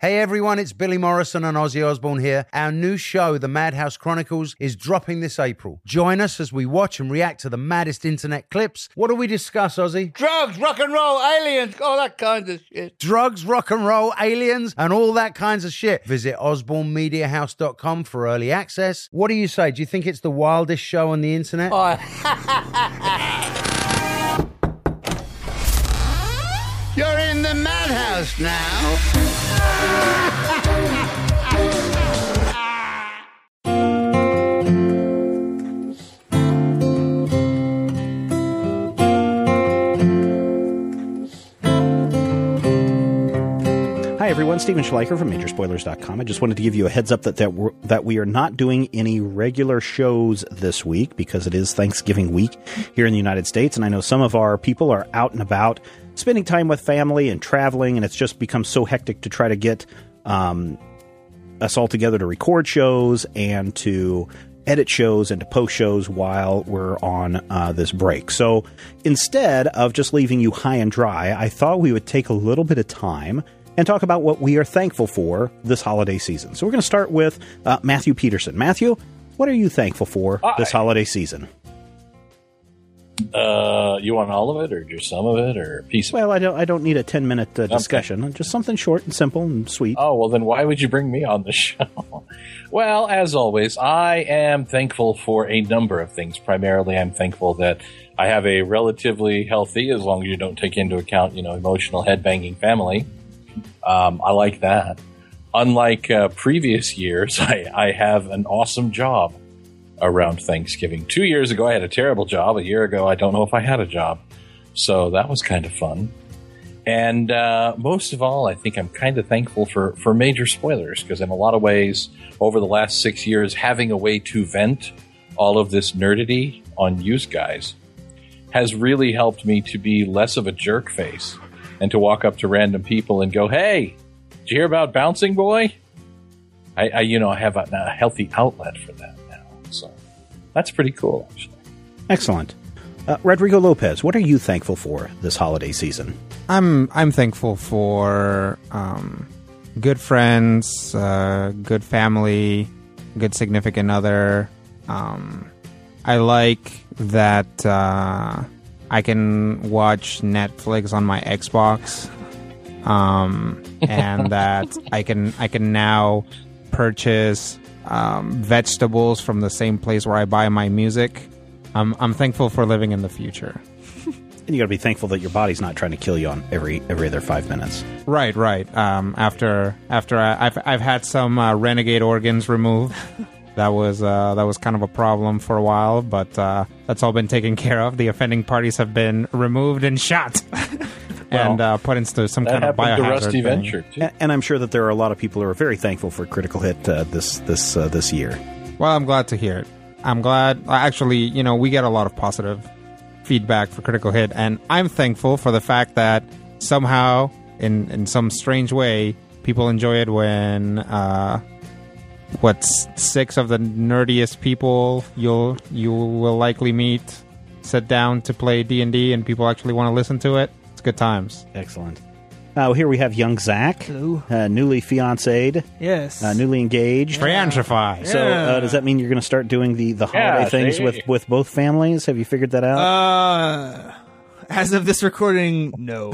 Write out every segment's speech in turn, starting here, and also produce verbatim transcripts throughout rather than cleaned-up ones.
Hey everyone, it's Billy Morrison and Ozzy Osbourne here. Our new show, The Madhouse Chronicles, is dropping this April. Join us as we watch and react to the maddest internet clips. What do we discuss, Ozzy? Drugs, rock and roll, aliens, all that kind of shit. Drugs, rock and roll, aliens, and all that kinds of shit. Visit osborne media house dot com for early access. What do you say? Do you think it's the wildest show on the internet? Oh. You're in the madhouse now. Hi everyone, Steven Schleicher from Major Spoilers dot com. I just wanted to give you a heads up that that, we're, that we are not doing any regular shows this week because it is Thanksgiving week here in the United States, and I know some of our people are out and about spending time with family and traveling, and it's just become so hectic to try to get um, us all together to record shows and to edit shows and to post shows while we're on uh, this break. So instead of just leaving you high and dry, I thought we would take a little bit of time and talk about what we are thankful for this holiday season. So we're going to start with uh, Matthew Peterson. Matthew, what are you thankful for Hi. this holiday season? Uh, you want all of it, or just some of it, or a piece of it? Well, I don't. I don't need a ten minute uh, discussion. Okay. Just something short and simple and sweet. Oh well, then why would you bring me on the show? Well, as always, I am thankful for a number of things. Primarily, I'm thankful that I have a relatively healthy, as long as you don't take into account, you know, emotional headbanging family. Um, I like that. Unlike uh, previous years, I, I have an awesome job around Thanksgiving. Two years ago, I had a terrible job. A year ago, I don't know if I had a job. So that was kind of fun. And uh, most of all, I think I'm kind of thankful for, for Major Spoilers, because in a lot of ways, over the last six years, having a way to vent all of this nerdity on you guys has really helped me to be less of a jerk face and to walk up to random people and go, hey, did you hear about Bouncing Boy? I, I you know, I have a, a healthy outlet for that. So that's pretty cool, actually. Excellent. Uh, Rodrigo Lopez, what are you thankful for this holiday season? I'm I'm thankful for um, good friends, uh, good family, good significant other. Um, I like that uh, I can watch Netflix on my Xbox, um, and that I can I can now purchase Um, vegetables from the same place where I buy my music. I'm I'm thankful for living in the future. And you got to be thankful that your body's not trying to kill you on every every other five minutes. Right, right. Um, after after I, I've I've had some uh, renegade organs removed. That was uh, that was kind of a problem for a while, but uh, that's all been taken care of. The offending parties have been removed and shot. And uh, put into some kind of biohazard to Rusty thing. Venture, too. And, and I'm sure that there are a lot of people who are very thankful for Critical Hit uh, this this uh, this year. Well, I'm glad to hear it. I'm glad. Actually, you know, we get a lot of positive feedback for Critical Hit, and I'm thankful for the fact that somehow, in in some strange way, people enjoy it when uh, what's six of the nerdiest people you'll you will likely meet sit down to play D and D, and people actually want to listen to it. Good times. Excellent. Uh, here we have young Zach. Hello. Uh, newly fiancéed. Yes. Uh, newly engaged. Fiantrified. So uh, does that mean you're going to start doing the, the holiday Yeah, things see? with, with both families? Have you figured that out? Uh, as of this recording, no.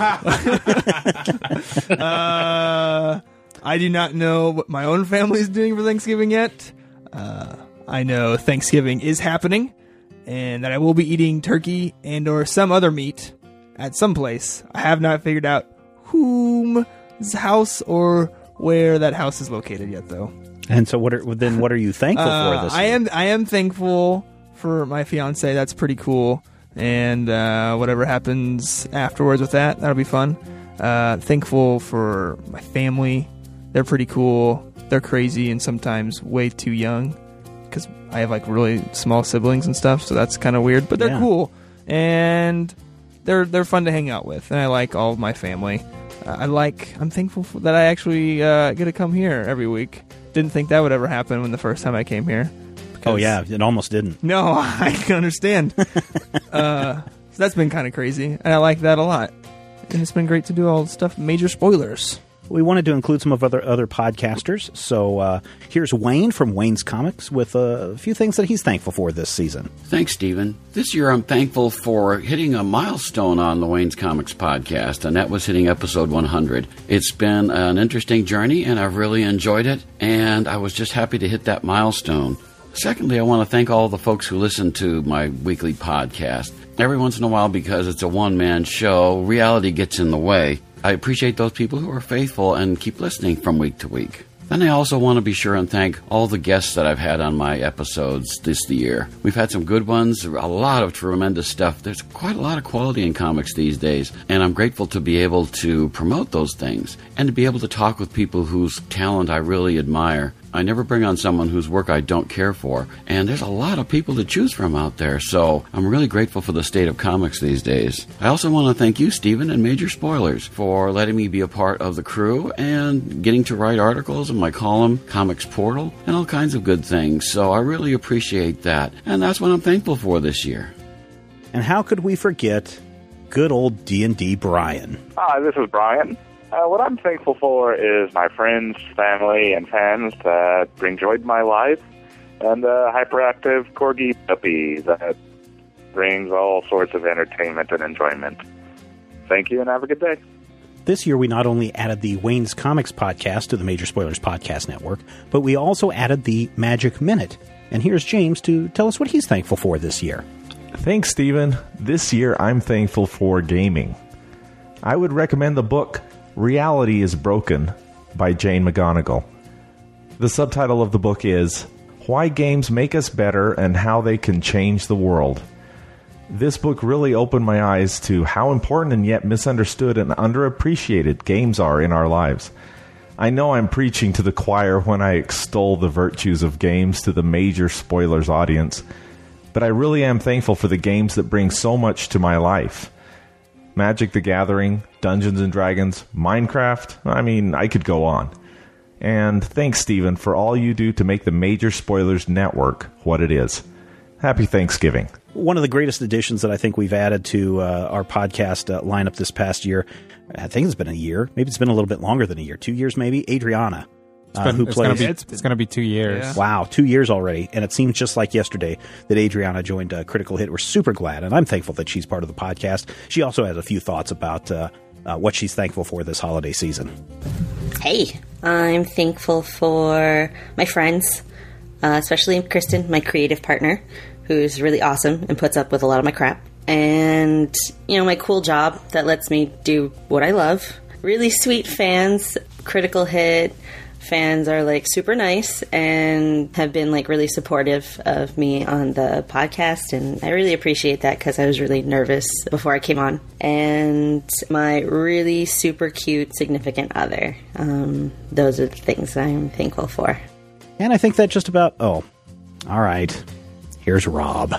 uh, I do not know what my own family is doing for Thanksgiving yet. Uh, I know Thanksgiving is happening, and that I will be eating turkey and or some other meat at some place. I have not figured out whom's house or where that house is located yet, though. And so, what are then? What are you thankful Uh, for this? I year? am. I am thankful for my fiance. That's pretty cool. And uh, whatever happens afterwards with that, that'll be fun. Uh, thankful for my family. They're pretty cool. They're crazy and sometimes way too young because I have like really small siblings and stuff. So that's kind of weird, but they're Yeah. cool and they're they're fun to hang out with. And I like all of my family. Uh, I like. I'm thankful for that I actually uh, get to come here every week. Didn't think that would ever happen when the first time I came here. Oh yeah, it almost didn't. No, I can understand. uh, so that's been kind of crazy, and I like that a lot. And it's been great to do all the stuff. Major Spoilers. we wanted to include some of other other podcasters. So uh, here's Wayne from Wayne's Comics with a few things that he's thankful for this season. Thanks, Stephen. This year I'm thankful for hitting a milestone on the Wayne's Comics podcast, and that was hitting episode one hundred. It's been an interesting journey, and I've really enjoyed it, and I was just happy to hit that milestone. Secondly, I want to thank all the folks who listen to my weekly podcast. Every once in a while, because it's a one-man show, reality gets in the way. I appreciate those people who are faithful and keep listening from week to week. Then I also want to be sure and thank all the guests that I've had on my episodes this year. We've had some good ones, a lot of tremendous stuff. There's quite a lot of quality in comics these days, and I'm grateful to be able to promote those things and to be able to talk with people whose talent I really admire. I never bring on someone whose work I don't care for, and there's a lot of people to choose from out there, so I'm really grateful for the state of comics these days. I also want to thank you, Stephen, and Major Spoilers, for letting me be a part of the crew and getting to write articles in my column, Comics Portal, and all kinds of good things, so I really appreciate that, and that's what I'm thankful for this year. And how could we forget good old D and D Brian? Hi, this is Brian. Uh, what I'm thankful for is my friends, family, and fans that bring joy to my life, and a hyperactive corgi puppy that brings all sorts of entertainment and enjoyment. Thank you, and have a good day. This year, we not only added the Wayne's Comics podcast to the Major Spoilers Podcast Network, but we also added the Magic Minute. And here's James to tell us what he's thankful for this year. Thanks, Stephen. This year, I'm thankful for gaming. I would recommend the book Reality is Broken by Jane McGonigal. The subtitle of the book is Why Games Make Us Better and How They Can Change the World. This book really opened my eyes to how important and yet misunderstood and underappreciated games are in our lives. I know I'm preaching to the choir when I extol the virtues of games to the Major Spoilers audience, but I really am thankful for the games that bring so much to my life. Magic the Gathering, Dungeons and Dragons, Minecraft, I mean, I could go on. And thanks, Stephen, for all you do to make the Major Spoilers Network what it is. Happy Thanksgiving. One of the greatest additions that I think we've added to uh, our podcast uh, lineup this past year, I think it's been a year, maybe it's been a little bit longer than a year, two years maybe, Adriana. Uh, been, who it's plays? Gonna be, it's, it's going to be two years. Yeah. Wow, two years already, and it seems just like yesterday that Adriana joined uh, Critical Hit. We're super glad, and I'm thankful that she's part of the podcast. She also has a few thoughts about uh, uh, what she's thankful for this holiday season. Hey, I'm thankful for my friends, uh, especially Kristen, my creative partner, who's really awesome and puts up with a lot of my crap, and you know, my cool job that lets me do what I love. Really sweet fans, Critical Hit. Fans are like super nice and have been like really supportive of me on the podcast, and I really appreciate that because I was really nervous before I came on. And my really super cute significant other. Um, those are the things I'm thankful for. And I think that just about... Oh, all right. Here's Rob.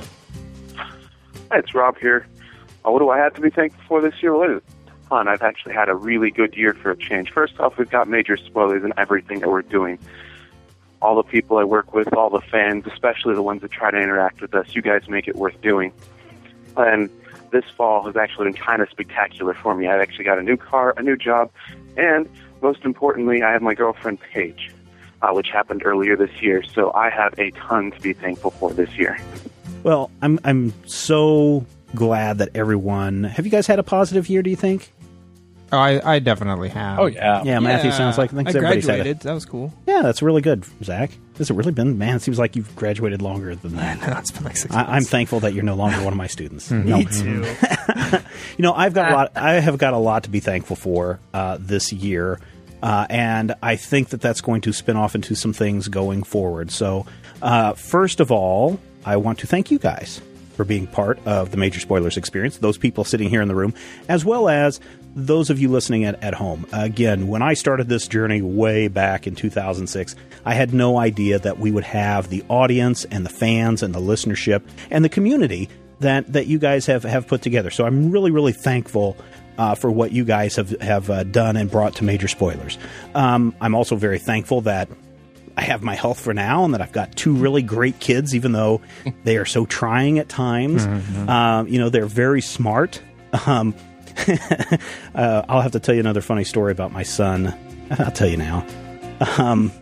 Hi, it's Rob here. Uh, what do I have to be thankful for this year? Well, it is fun. I've actually had a really good year for a change. First off, we've got Major Spoilers in everything that we're doing. All the people I work with, all the fans, especially the ones that try to interact with us, you guys make it worth doing. And this fall has actually been kind of spectacular for me. I've actually got a new car, a new job, and most importantly, I have my girlfriend, Paige, uh, which happened earlier this year. So I have a ton to be thankful for this year. Well, I'm I'm so glad that everyone... Have you guys had a positive year, do you think? Oh, I, I definitely have. Oh, yeah. Yeah, Matthew Yeah, sounds like... I, think I everybody's had graduated. it. That was cool. Yeah, that's really good, Zach. Has it really been? Man, it seems like you've graduated longer than that. No, it's been like six I, months. I'm thankful that you're no longer one of my students. Me No. too. You know, I've got a lot. I have got a lot to be thankful for uh, this year, uh, and I think that that's going to spin off into some things going forward. So, uh, first of all, I want to thank you guys for being part of the Major Spoilers experience. Those people sitting here in the room, as well as those of you listening at, at home. Again, when I started this journey way back in two thousand six, I had no idea that we would have the audience and the fans and the listenership and the community that, that you guys have, have put together. So I'm really, really thankful uh, for what you guys have, have uh, done and brought to Major Spoilers. Um, I'm also very thankful that I have my health for now and that I've got two really great kids, even though they are so trying at times. Mm-hmm. Um, you know, they're very smart. Um, uh, I'll have to tell you another funny story about my son I'll tell you now. Um,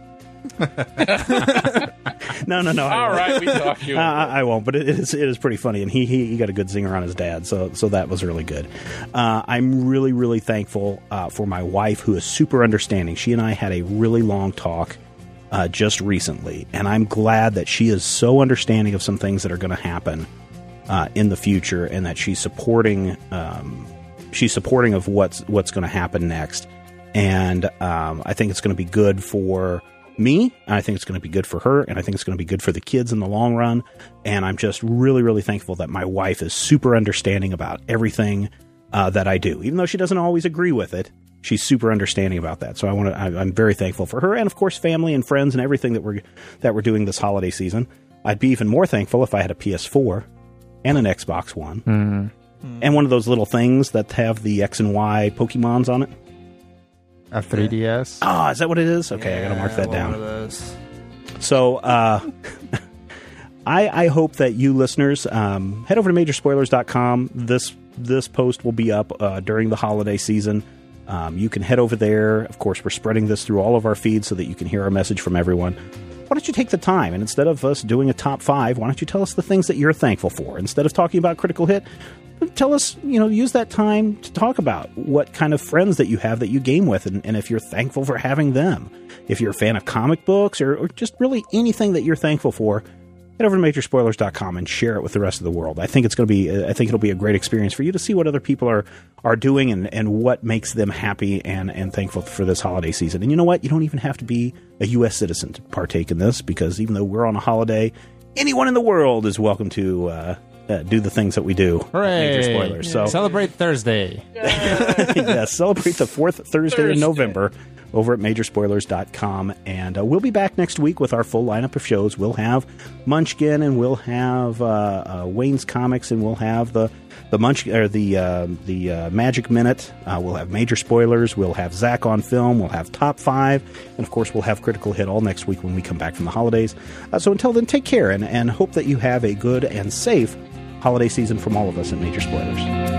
no, no, no. All right, we talk you. Uh, I won't, but it is it is pretty funny, and he, he he got a good zinger on his dad, so so that was really good. Uh, I'm really really thankful uh, for my wife, who is super understanding. She and I had a really long talk uh, just recently, and I'm glad that she is so understanding of some things that are going to happen uh, in the future, and that she's supporting um, she's supporting of what's what's going to happen next. And um, I think it's going to be good for me, and I think it's going to be good for her, and I think it's going to be good for the kids in the long run. And I'm just really, really thankful that my wife is super understanding about everything uh, that I do. Even though she doesn't always agree with it, she's super understanding about that. So I want to. I'm very thankful for her, and of course, family and friends and everything that we're that we're doing this holiday season. I'd be even more thankful if I had a P S four and an Xbox One, Mm-hmm. and one of those little things that have the X and Y Pokemons on it. A three D S. Oh, is that what it is? Okay, I got to mark that one down. of those. So, uh, I, I hope that you listeners um, head over to major spoilers dot com. This this post will be up uh, during the holiday season. Um, you can head over there. Of course, we're spreading this through all of our feeds so that you can hear our message from everyone. Why don't you take the time, and instead of us doing a top five, why don't you tell us the things that you're thankful for? Instead of talking about Critical Hit, tell us, you know, use that time to talk about what kind of friends that you have that you game with, and, and if you're thankful for having them. If you're a fan of comic books, or, or just really anything that you're thankful for, head over to major spoilers dot com and share it with the rest of the world. I think it's going to be, I think it'll be a great experience for you to see what other people are are doing, and, and what makes them happy and, and thankful for this holiday season. And you know what? You don't even have to be a U S citizen to partake in this, because even though we're on a holiday, anyone in the world is welcome to uh, uh, do the things that we do. Hooray! Major spoilers. So Celebrate Thursday. yes, celebrate the fourth Thursday, Thursday. in November over at major spoilers dot com. And uh, we'll be back next week with our full lineup of shows. We'll have Munchkin, and we'll have uh, uh, Wayne's Comics, and we'll have the the Munch or the uh, the uh, Magic Minute. Uh, we'll have Major Spoilers. We'll have Zach on Film. We'll have Top Five, and of course, we'll have Critical Hit all next week when we come back from the holidays. Uh, so until then, take care, and, and hope that you have a good and safe holiday season from all of us at Major Spoilers.